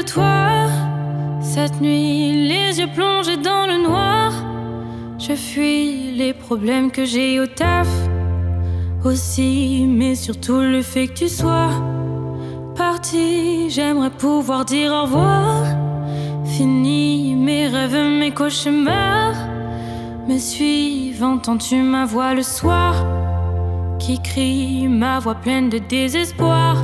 toi. Cette nuit, les yeux plongés dans le noir. Je fuis les problèmes que j'ai au taf aussi, mais surtout le fait que tu sois parti. J'aimerais pouvoir dire au revoir. Fini mes rêves, mes cauchemars me suivent. Entends-tu ma voix le soir qui crie, ma voix pleine de désespoir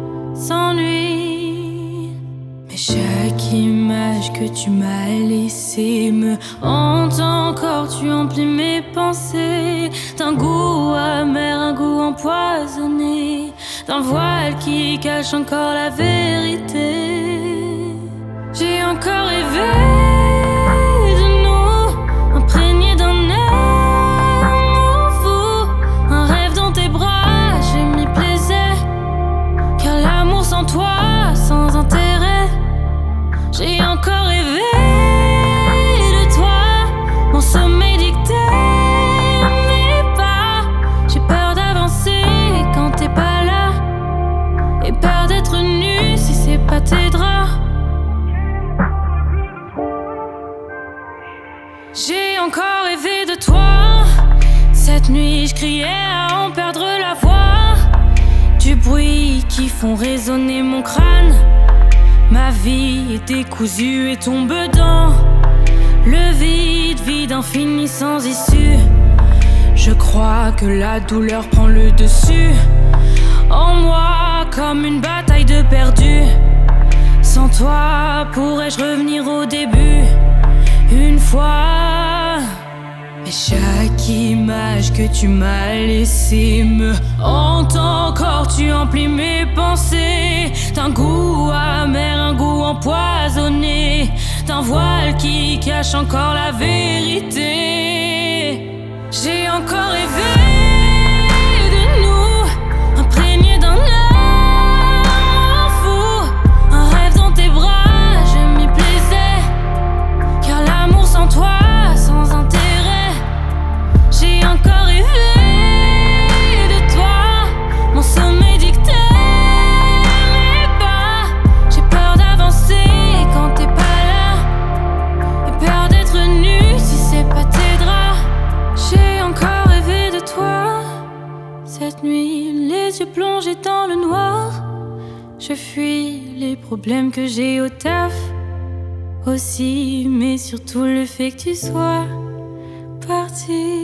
s'ennuie. Mais chaque image que tu m'as laissée me hante encore. Tu emplis mes pensées d'un goût amer, un goût empoisonné, d'un voile qui cache encore la vérité. J'ai encore rêvé de nous, imprégné d'un amour fou, un rêve dans tes bras, je m'y plaisais, car l'amour sans toi, sans intérêt. J'ai encore rêvé de toi, mon sommeil dictait mes pas. J'ai peur d'avancer quand t'es pas là, et peur d'être nue si c'est pas tes draps. J'ai encore rêvé de toi. Cette nuit je criais à en perdre la voix. Du bruit qui font résonner mon crâne. Ma vie est décousue et tombe dans le vide, vide infini sans issue. Je crois que la douleur prend le dessus en moi comme une bataille de perdu. Sans toi, pourrais-je revenir au début une fois? Mais chaque image que tu m'as laissée me hante encore. Tu emplis mes pensées d'un goût amer, un goût empoisonné, d'un voile qui cache encore la vérité. J'ai encore rêvé de nous, imprégné d'un amour fou, un rêve dans tes bras, je m'y plaisais, car l'amour sans toi, sans intérêt. J'ai encore rêvé de toi, mon sommeil dictait mes pas. J'ai peur d'avancer quand t'es pas là, et peur d'être nue si c'est pas tes draps. J'ai encore rêvé de toi. Cette nuit, les yeux plongés dans le noir. Je fuis les problèmes que j'ai au taf aussi, mais surtout le fait que tu sois parti.